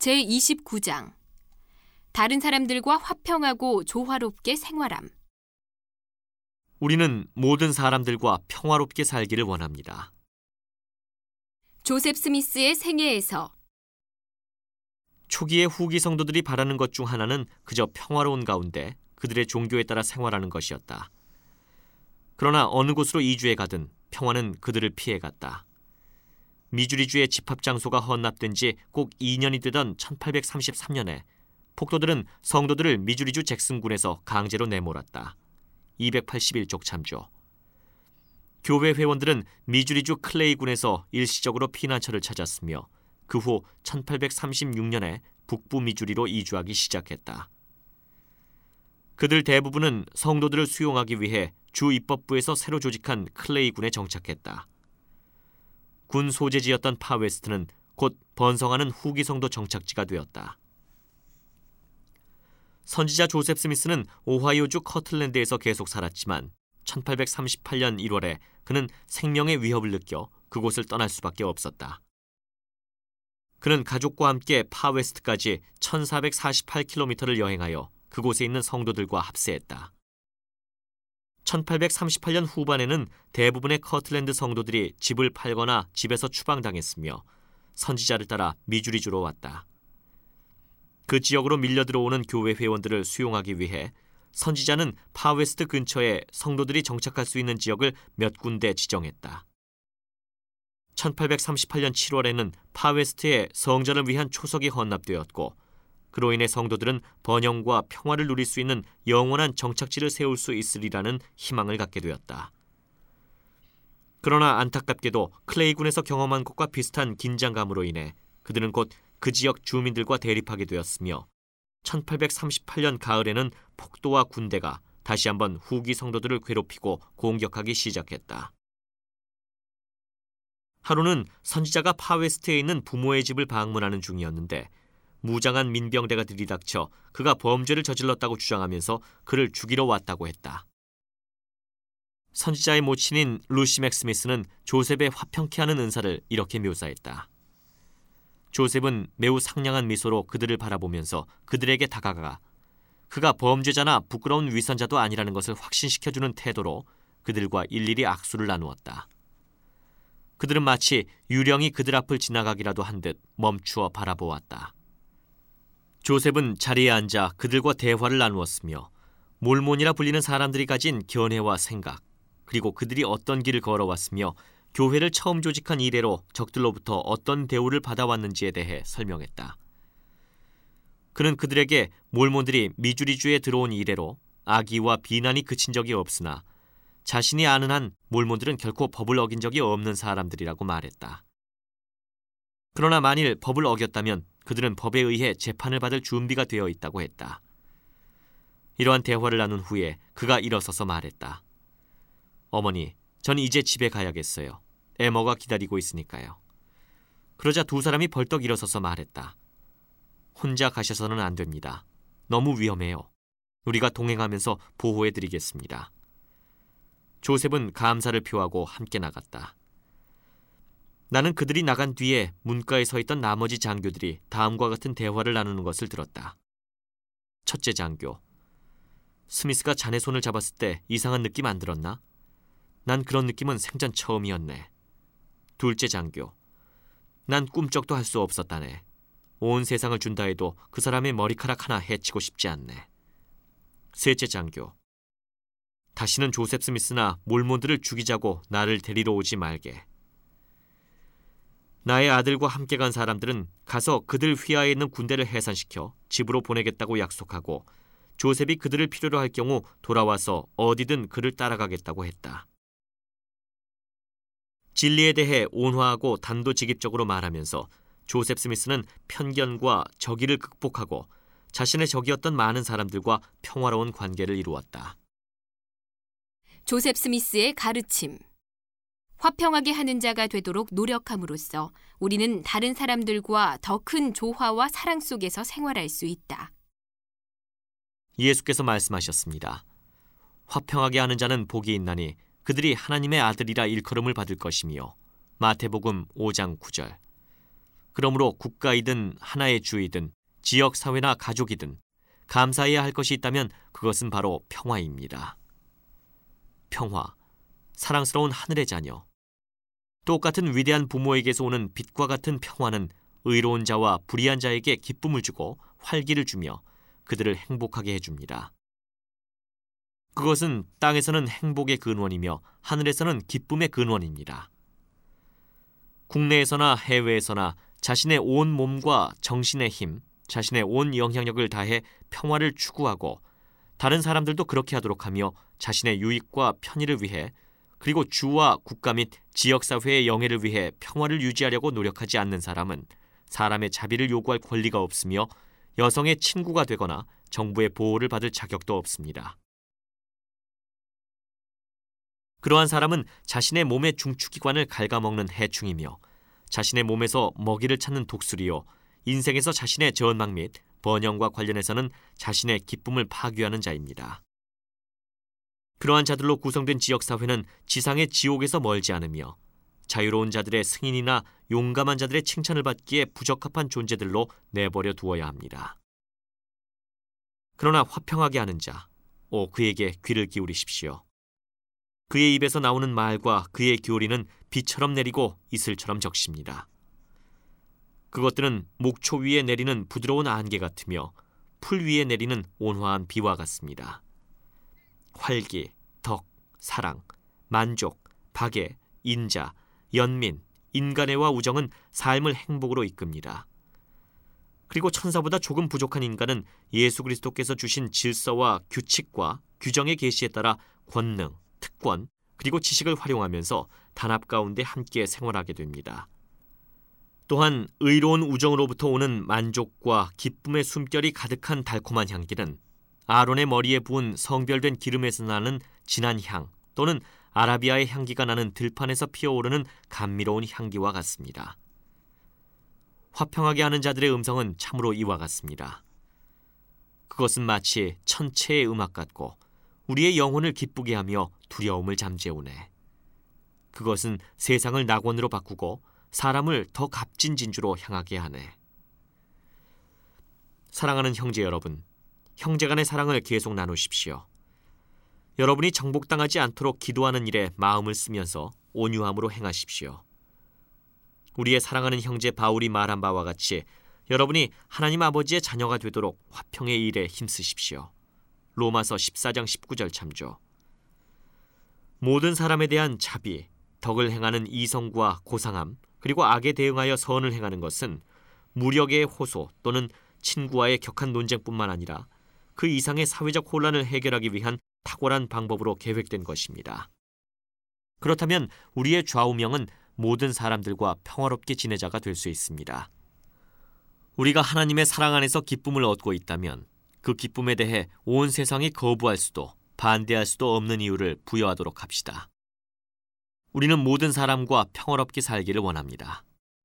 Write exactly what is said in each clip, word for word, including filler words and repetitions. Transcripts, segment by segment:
제이십구 장 다른 사람들과 화평하고 조화롭게 생활함. 우리는 모든 사람들과 평화롭게 살기를 원합니다. 조셉 스미스의 생애에서 초기의 후기 성도들이 바라는 것 중 하나는 그저 평화로운 가운데 그들의 종교에 따라 생활하는 것이었다. 그러나 어느 곳으로 이주해 가든 평화는 그들을 피해갔다. 미주리주의 집합 장소가 헌납된 지 꼭 이 년이 되던 천팔백삼십삼 년에 폭도들은 성도들을 미주리주 잭슨군에서 강제로 내몰았다. 이백팔십일 쪽 참조. 교회 회원들은 미주리주 클레이군에서 일시적으로 피난처를 찾았으며 그 후 천팔백삼십육 년에 북부 미주리로 이주하기 시작했다. 그들 대부분은 성도들을 수용하기 위해 주 입법부에서 새로 조직한 클레이군에 정착했다. 군 소재지였던 파웨스트는 곧 번성하는 후기 성도 정착지가 되었다. 선지자 조셉 스미스는 오하이오주 커틀랜드에서 계속 살았지만 천팔백삼십팔 년 일월에 그는 생명의 위협을 느껴 그곳을 떠날 수밖에 없었다. 그는 가족과 함께 파웨스트까지 천사백사십팔 킬로미터를 여행하여 그곳에 있는 성도들과 합세했다. 천팔백삼십팔 년 후반에는 대부분의 커틀랜드 성도들이 집을 팔거나 집에서 추방당했으며 선지자를 따라 미주리주로 왔다. 그 지역으로 밀려 들어오는 교회 회원들을 수용하기 위해 선지자는 파웨스트 근처에 성도들이 정착할 수 있는 지역을 몇 군데 지정했다. 천팔백삼십팔 년 칠월에는 파웨스트에 성전을 위한 초석이 헌납되었고 그로 인해 성도들은 번영과 평화를 누릴 수 있는 영원한 정착지를 세울 수 있으리라는 희망을 갖게 되었다. 그러나 안타깝게도 클레이군에서 경험한 것과 비슷한 긴장감으로 인해 그들은 곧 그 지역 주민들과 대립하게 되었으며 천팔백삼십팔 년 가을에는 폭도와 군대가 다시 한번 후기 성도들을 괴롭히고 공격하기 시작했다. 하루는 선지자가 파웨스트에 있는 부모의 집을 방문하는 중이었는데 무장한 민병대가 들이닥쳐 그가 범죄를 저질렀다고 주장하면서 그를 죽이러 왔다고 했다. 선지자의 모친인 루시 맥스미스는 조셉의 화평케 하는 은사를 이렇게 묘사했다. 조셉은 매우 상냥한 미소로 그들을 바라보면서 그들에게 다가가 그가 범죄자나 부끄러운 위선자도 아니라는 것을 확신시켜주는 태도로 그들과 일일이 악수를 나누었다. 그들은 마치 유령이 그들 앞을 지나가기라도 한 듯 멈추어 바라보았다. 조셉은 자리에 앉아 그들과 대화를 나누었으며 몰몬이라 불리는 사람들이 가진 견해와 생각, 그리고 그들이 어떤 길을 걸어왔으며 교회를 처음 조직한 이래로 적들로부터 어떤 대우를 받아왔는지에 대해 설명했다. 그는 그들에게 몰몬들이 미주리주에 들어온 이래로 악의와 비난이 그친 적이 없으나 자신이 아는 한 몰몬들은 결코 법을 어긴 적이 없는 사람들이라고 말했다. 그러나 만일 법을 어겼다면 그들은 법에 의해 재판을 받을 준비가 되어 있다고 했다. 이러한 대화를 나눈 후에 그가 일어서서 말했다. 어머니, 전 이제 집에 가야겠어요. 에머가 기다리고 있으니까요. 그러자 두 사람이 벌떡 일어서서 말했다. 혼자 가셔서는 안 됩니다. 너무 위험해요. 우리가 동행하면서 보호해드리겠습니다. 조셉은 감사를 표하고 함께 나갔다. 나는 그들이 나간 뒤에 문가에 서 있던 나머지 장교들이 다음과 같은 대화를 나누는 것을 들었다. 첫째 장교. 스미스가 자네 손을 잡았을 때 이상한 느낌 안 들었나? 난 그런 느낌은 생전 처음이었네. 둘째 장교. 난 꿈쩍도 할 수 없었다네. 온 세상을 준다 해도 그 사람의 머리카락 하나 해치고 싶지 않네. 셋째 장교. 다시는 조셉 스미스나 몰몬들을 죽이자고 나를 데리러 오지 말게. 나의 아들과 함께 간 사람들은 가서 그들 휘하에 있는 군대를 해산시켜 집으로 보내겠다고 약속하고 조셉이 그들을 필요로 할 경우 돌아와서 어디든 그를 따라가겠다고 했다. 진리에 대해 온화하고 단도직입적으로 말하면서 조셉 스미스는 편견과 적의를 극복하고 자신의 적이었던 많은 사람들과 평화로운 관계를 이루었다. 조셉 스미스의 가르침. 화평하게 하는 자가 되도록 노력함으로써 우리는 다른 사람들과 더 큰 조화와 사랑 속에서 생활할 수 있다. 예수께서 말씀하셨습니다. 화평하게 하는 자는 복이 있나니 그들이 하나님의 아들이라 일컬음을 받을 것이며 마태복음 오 장 구 절. 그러므로 국가이든 하나의 주이든 지역 사회나 가족이든 감사해야 할 것이 있다면 그것은 바로 평화입니다. 평화, 사랑스러운 하늘의 자녀. 똑같은 위대한 부모에게서 오는 빛과 같은 평화는 의로운 자와 불의한 자에게 기쁨을 주고 활기를 주며 그들을 행복하게 해줍니다. 그것은 땅에서는 행복의 근원이며 하늘에서는 기쁨의 근원입니다. 국내에서나 해외에서나 자신의 온 몸과 정신의 힘, 자신의 온 영향력을 다해 평화를 추구하고 다른 사람들도 그렇게 하도록 하며 자신의 유익과 편의를 위해 그리고 주와 국가 및 지역사회의 영예를 위해 평화를 유지하려고 노력하지 않는 사람은 사람의 자비를 요구할 권리가 없으며 여성의 친구가 되거나 정부의 보호를 받을 자격도 없습니다. 그러한 사람은 자신의 몸의 중추기관을 갉아먹는 해충이며 자신의 몸에서 먹이를 찾는 독수리요 인생에서 자신의 전망 및 번영과 관련해서는 자신의 기쁨을 파괴하는 자입니다. 그러한 자들로 구성된 지역사회는 지상의 지옥에서 멀지 않으며 자유로운 자들의 승인이나 용감한 자들의 칭찬을 받기에 부적합한 존재들로 내버려 두어야 합니다. 그러나 화평하게 하는 자, 오 그에게 귀를 기울이십시오. 그의 입에서 나오는 말과 그의 교리는 비처럼 내리고 이슬처럼 적십니다. 그것들은 목초 위에 내리는 부드러운 안개 같으며 풀 위에 내리는 온화한 비와 같습니다. 활기, 덕, 사랑, 만족, 박애, 인자, 연민, 인간애와 우정은 삶을 행복으로 이끕니다. 그리고 천사보다 조금 부족한 인간은 예수 그리스도께서 주신 질서와 규칙과 규정의 계시에 따라 권능, 특권, 그리고 지식을 활용하면서 단합 가운데 함께 생활하게 됩니다. 또한 의로운 우정으로부터 오는 만족과 기쁨의 숨결이 가득한 달콤한 향기는 아론의 머리에 부은 성별된 기름에서 나는 진한 향 또는 아라비아의 향기가 나는 들판에서 피어오르는 감미로운 향기와 같습니다. 화평하게 하는 자들의 음성은 참으로 이와 같습니다. 그것은 마치 천체의 음악 같고 우리의 영혼을 기쁘게 하며 두려움을 잠재우네. 그것은 세상을 낙원으로 바꾸고 사람을 더 값진 진주로 향하게 하네. 사랑하는 형제 여러분, 형제 간의 사랑을 계속 나누십시오. 여러분이 정복당하지 않도록 기도하는 일에 마음을 쓰면서 온유함으로 행하십시오. 우리의 사랑하는 형제 바울이 말한 바와 같이 여러분이 하나님 아버지의 자녀가 되도록 화평의 일에 힘쓰십시오. 로마서 십사 장 십구 절 참조. 모든 사람에 대한 자비, 덕을 행하는 이성과 고상함, 그리고 악에 대응하여 선을 행하는 것은 무력의 호소 또는 친구와의 격한 논쟁뿐만 아니라 그 이상의 사회적 혼란을 해결하기 위한 탁월한 방법으로 계획된 것입니다. 그렇다면 우리의 좌우명은 모든 사람들과 평화롭게 지내자가 될 수 있습니다. 우리가 하나님의 사랑 안에서 기쁨을 얻고 있다면 그 기쁨에 대해 온 세상이 거부할 수도 반대할 수도 없는 이유를 부여하도록 합시다. 우리는 모든 사람과 평화롭게 살기를 원합니다.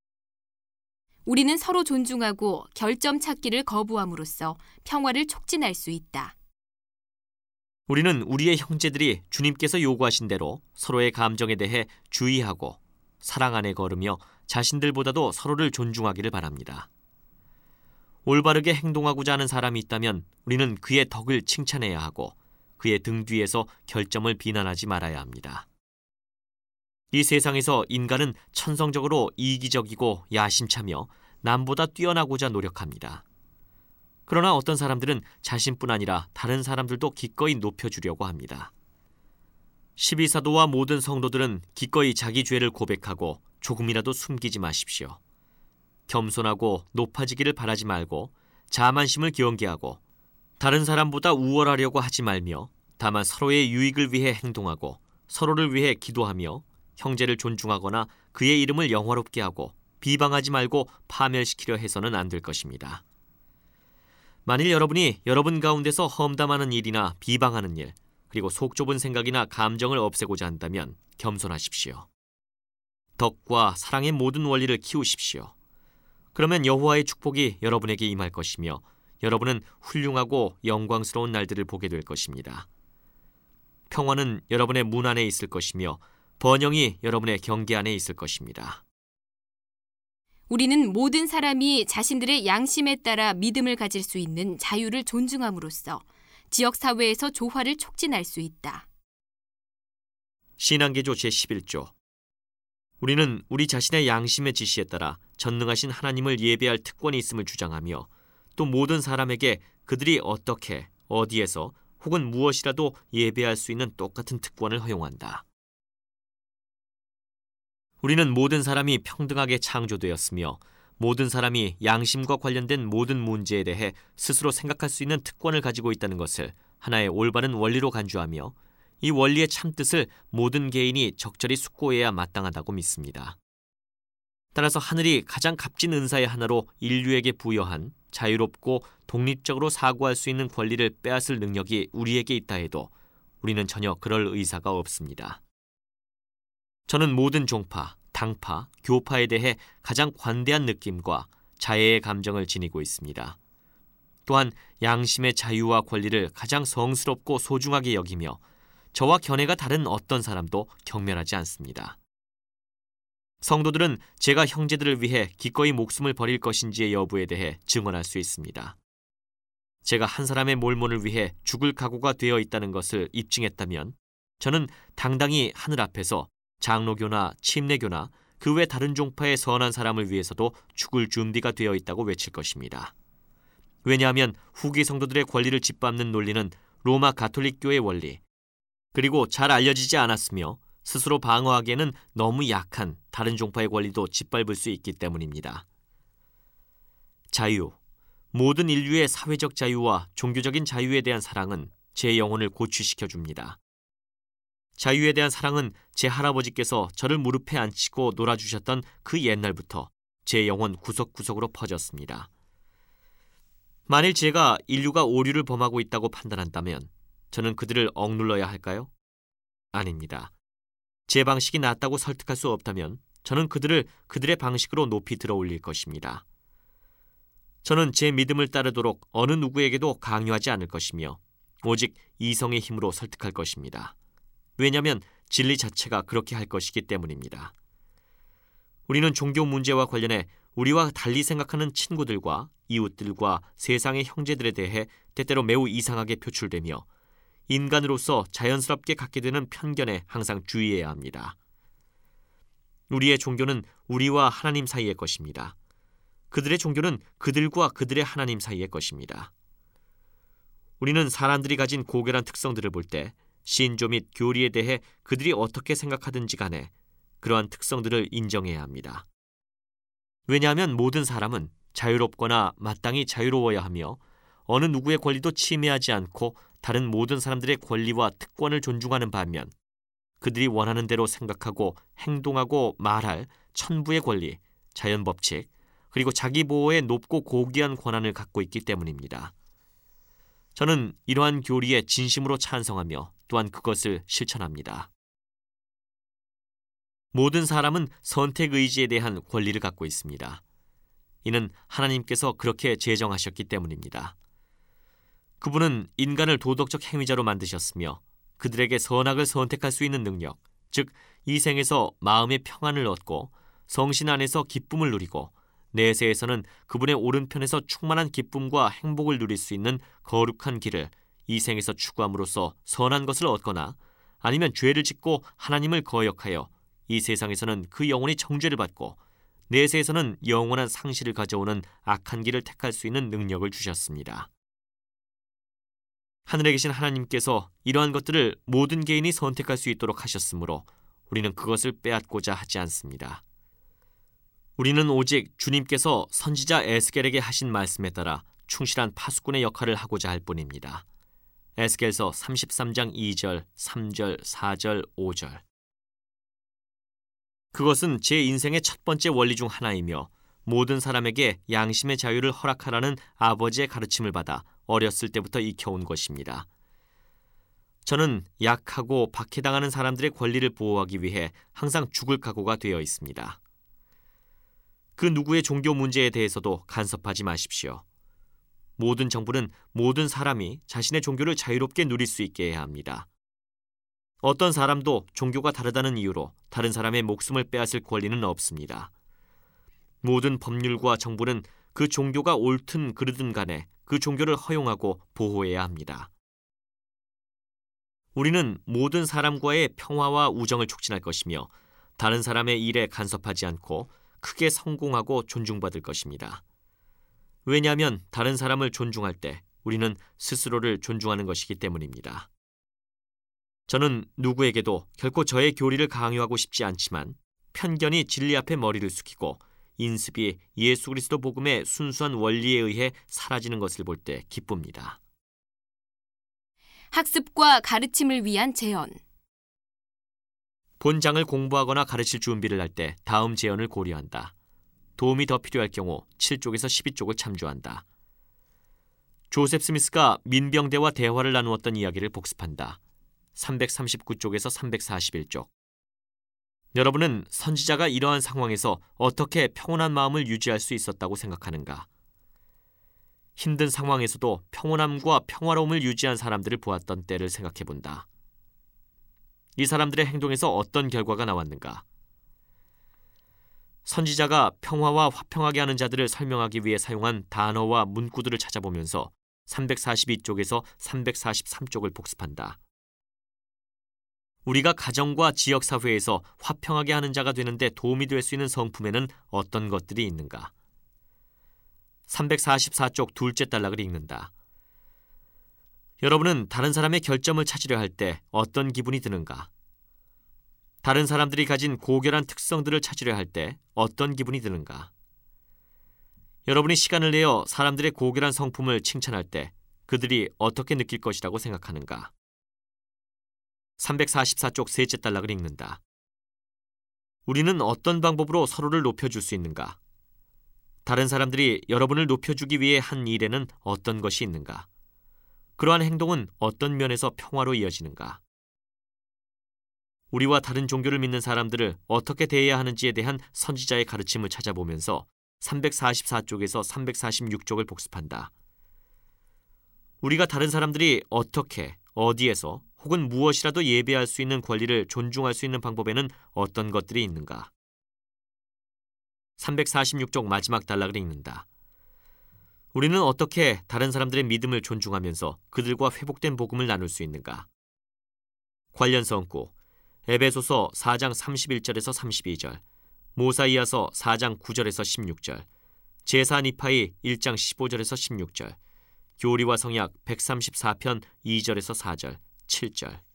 우리는 서로 존중하고 결점 찾기를 거부함으로써 평화를 촉진할 수 있다. 우리는 우리의 형제들이 주님께서 요구하신 대로 서로의 감정에 대해 주의하고 사랑 안에 걸으며 자신들보다도 서로를 존중하기를 바랍니다. 올바르게 행동하고자 하는 사람이 있다면 우리는 그의 덕을 칭찬해야 하고 그의 등 뒤에서 결점을 비난하지 말아야 합니다. 이 세상에서 인간은 천성적으로 이기적이고 야심차며 남보다 뛰어나고자 노력합니다. 그러나 어떤 사람들은 자신뿐 아니라 다른 사람들도 기꺼이 높여주려고 합니다. 십이사도와 모든 성도들은 기꺼이 자기 죄를 고백하고 조금이라도 숨기지 마십시오. 겸손하고 높아지기를 바라지 말고 자만심을 경계하고 다른 사람보다 우월하려고 하지 말며 다만 서로의 유익을 위해 행동하고 서로를 위해 기도하며 형제를 존중하거나 그의 이름을 영화롭게 하고 비방하지 말고 파멸시키려 해서는 안 될 것입니다. 만일 여러분이 여러분 가운데서 험담하는 일이나 비방하는 일, 그리고 속 좁은 생각이나 감정을 없애고자 한다면 겸손하십시오. 덕과 사랑의 모든 원리를 키우십시오. 그러면 여호와의 축복이 여러분에게 임할 것이며 여러분은 훌륭하고 영광스러운 날들을 보게 될 것입니다. 평화는 여러분의 문 안에 있을 것이며 번영이 여러분의 경계 안에 있을 것입니다. 우리는 모든 사람이 자신들의 양심에 따라 믿음을 가질 수 있는 자유를 존중함으로써 지역사회에서 조화를 촉진할 수 있다. 신앙개조 제십일 조. 우리는 우리 자신의 양심의 지시에 따라 전능하신 하나님을 예배할 특권이 있음을 주장하며 또 모든 사람에게 그들이 어떻게, 어디에서 혹은 무엇이라도 예배할 수 있는 똑같은 특권을 허용한다. 우리는 모든 사람이 평등하게 창조되었으며 모든 사람이 양심과 관련된 모든 문제에 대해 스스로 생각할 수 있는 특권을 가지고 있다는 것을 하나의 올바른 원리로 간주하며 이 원리의 참뜻을 모든 개인이 적절히 숙고해야 마땅하다고 믿습니다. 따라서 하늘이 가장 값진 은사의 하나로 인류에게 부여한 자유롭고 독립적으로 사고할 수 있는 권리를 빼앗을 능력이 우리에게 있다 해도 우리는 전혀 그럴 의사가 없습니다. 저는 모든 종파, 당파, 교파에 대해 가장 관대한 느낌과 자애의 감정을 지니고 있습니다. 또한 양심의 자유와 권리를 가장 성스럽고 소중하게 여기며 저와 견해가 다른 어떤 사람도 경멸하지 않습니다. 성도들은 제가 형제들을 위해 기꺼이 목숨을 버릴 것인지의 여부에 대해 증언할 수 있습니다. 제가 한 사람의 몰몬을 위해 죽을 각오가 되어 있다는 것을 입증했다면 저는 당당히 하늘 앞에서 장로교나 침례교나 그 외 다른 종파의 선한 사람을 위해서도 죽을 준비가 되어 있다고 외칠 것입니다. 왜냐하면 후기 성도들의 권리를 짓밟는 논리는 로마 가톨릭교의 원리, 그리고 잘 알려지지 않았으며 스스로 방어하기에는 너무 약한 다른 종파의 권리도 짓밟을 수 있기 때문입니다. 자유, 모든 인류의 사회적 자유와 종교적인 자유에 대한 사랑은 제 영혼을 고취시켜줍니다. 자유에 대한 사랑은 제 할아버지께서 저를 무릎에 앉히고 놀아주셨던 그 옛날부터 제 영혼 구석구석으로 퍼졌습니다. 만일 제가 인류가 오류를 범하고 있다고 판단한다면 저는 그들을 억눌러야 할까요? 아닙니다. 제 방식이 낫다고 설득할 수 없다면 저는 그들을 그들의 방식으로 높이 들어올릴 것입니다. 저는 제 믿음을 따르도록 어느 누구에게도 강요하지 않을 것이며 오직 이성의 힘으로 설득할 것입니다. 왜냐하면 진리 자체가 그렇게 할 것이기 때문입니다. 우리는 종교 문제와 관련해 우리와 달리 생각하는 친구들과 이웃들과 세상의 형제들에 대해 때때로 매우 이상하게 표출되며 인간으로서 자연스럽게 갖게 되는 편견에 항상 주의해야 합니다. 우리의 종교는 우리와 하나님 사이의 것입니다. 그들의 종교는 그들과 그들의 하나님 사이의 것입니다. 우리는 사람들이 가진 고결한 특성들을 볼 때 신조 및 교리에 대해 그들이 어떻게 생각하든지 간에 그러한 특성들을 인정해야 합니다. 왜냐하면 모든 사람은 자유롭거나 마땅히 자유로워야 하며 어느 누구의 권리도 침해하지 않고 다른 모든 사람들의 권리와 특권을 존중하는 반면 그들이 원하는 대로 생각하고 행동하고 말할 천부의 권리, 자연법칙, 그리고 자기 보호의 높고 고귀한 권한을 갖고 있기 때문입니다. 저는 이러한 교리에 진심으로 찬성하며 또한 그것을 실천합니다. 모든 사람은 선택 의지에 대한 권리를 갖고 있습니다. 이는 하나님께서 그렇게 제정하셨기 때문입니다. 그분은 인간을 도덕적 행위자로 만드셨으며 그들에게 선악을 선택할 수 있는 능력, 즉 이 생에서 마음의 평안을 얻고 성신 안에서 기쁨을 누리고 내세에서는 그분의 오른편에서 충만한 기쁨과 행복을 누릴 수 있는 거룩한 길을 이 생에서 추구함으로써 선한 것을 얻거나 아니면 죄를 짓고 하나님을 거역하여 이 세상에서는 그 영혼이 정죄를 받고 내세에서는 영원한 상실을 가져오는 악한 길을 택할 수 있는 능력을 주셨습니다. 하늘에 계신 하나님께서 이러한 것들을 모든 개인이 선택할 수 있도록 하셨으므로 우리는 그것을 빼앗고자 하지 않습니다. 우리는 오직 주님께서 선지자 에스겔에게 하신 말씀에 따라 충실한 파수꾼의 역할을 하고자 할 뿐입니다. 에스겔서 삼십삼 장 이 절, 삼 절, 사 절, 오 절. 그것은 제 인생의 첫 번째 원리 중 하나이며 모든 사람에게 양심의 자유를 허락하라는 아버지의 가르침을 받아 어렸을 때부터 익혀온 것입니다. 저는 약하고 박해당하는 사람들의 권리를 보호하기 위해 항상 죽을 각오가 되어 있습니다. 그 누구의 종교 문제에 대해서도 간섭하지 마십시오. 모든 정부는 모든 사람이 자신의 종교를 자유롭게 누릴 수 있게 해야 합니다. 어떤 사람도 종교가 다르다는 이유로 다른 사람의 목숨을 빼앗을 권리는 없습니다. 모든 법률과 정부는 그 종교가 옳든 그르든 간에 그 종교를 허용하고 보호해야 합니다. 우리는 모든 사람과의 평화와 우정을 촉진할 것이며 다른 사람의 일에 간섭하지 않고 크게 성공하고 존중받을 것입니다. 왜냐하면 다른 사람을 존중할 때 우리는 스스로를 존중하는 것이기 때문입니다. 저는 누구에게도 결코 저의 교리를 강요하고 싶지 않지만 편견이 진리 앞에 머리를 숙이고 인습이 예수 그리스도 복음의 순수한 원리에 의해 사라지는 것을 볼 때 기쁩니다. 학습과 가르침을 위한 제언. 본장을 공부하거나 가르칠 준비를 할 때 다음 제언을 고려한다. 도움이 더 필요할 경우 칠 쪽에서 십이 쪽을 참조한다. 조셉 스미스가 민병대와 대화를 나누었던 이야기를 복습한다. 삼백삼십구 쪽에서 삼백사십일 쪽. 여러분은 선지자가 이러한 상황에서 어떻게 평온한 마음을 유지할 수 있었다고 생각하는가? 힘든 상황에서도 평온함과 평화로움을 유지한 사람들을 보았던 때를 생각해본다. 이 사람들의 행동에서 어떤 결과가 나왔는가? 선지자가 평화와 화평하게 하는 자들을 설명하기 위해 사용한 단어와 문구들을 찾아보면서 삼백사십이 쪽에서 삼백사십삼 쪽을 복습한다. 우리가 가정과 지역사회에서 화평하게 하는 자가 되는데 도움이 될 수 있는 성품에는 어떤 것들이 있는가? 삼백사십사 쪽 둘째 단락을 읽는다. 여러분은 다른 사람의 결점을 찾으려 할 때 어떤 기분이 드는가? 다른 사람들이 가진 고결한 특성들을 찾으려 할 때 어떤 기분이 드는가? 여러분이 시간을 내어 사람들의 고결한 성품을 칭찬할 때 그들이 어떻게 느낄 것이라고 생각하는가? 삼백사십사 쪽 셋째 단락을 읽는다. 우리는 어떤 방법으로 서로를 높여줄 수 있는가? 다른 사람들이 여러분을 높여주기 위해 한 일에는 어떤 것이 있는가? 그러한 행동은 어떤 면에서 평화로 이어지는가? 우리와 다른 종교를 믿는 사람들을 어떻게 대해야 하는지에 대한 선지자의 가르침을 찾아보면서 삼백사십사 쪽에서 삼백사십육 쪽을 복습한다. 우리가 다른 사람들이 어떻게, 어디에서 혹은 무엇이라도 예배할 수 있는 권리를 존중할 수 있는 방법에는 어떤 것들이 있는가? 삼백사십육 쪽 마지막 단락을 읽는다. 우리는 어떻게 다른 사람들의 믿음을 존중하면서 그들과 회복된 복음을 나눌 수 있는가? 관련 성구 에베소서 사 장 삼십일 절에서 삼십이 절, 모사이아서 사 장 구 절에서 십육 절, 제사 니파이 일 장 십오 절에서 십육 절, 교리와 성약 백삼십사 편 이 절에서 사 절, 칠 절.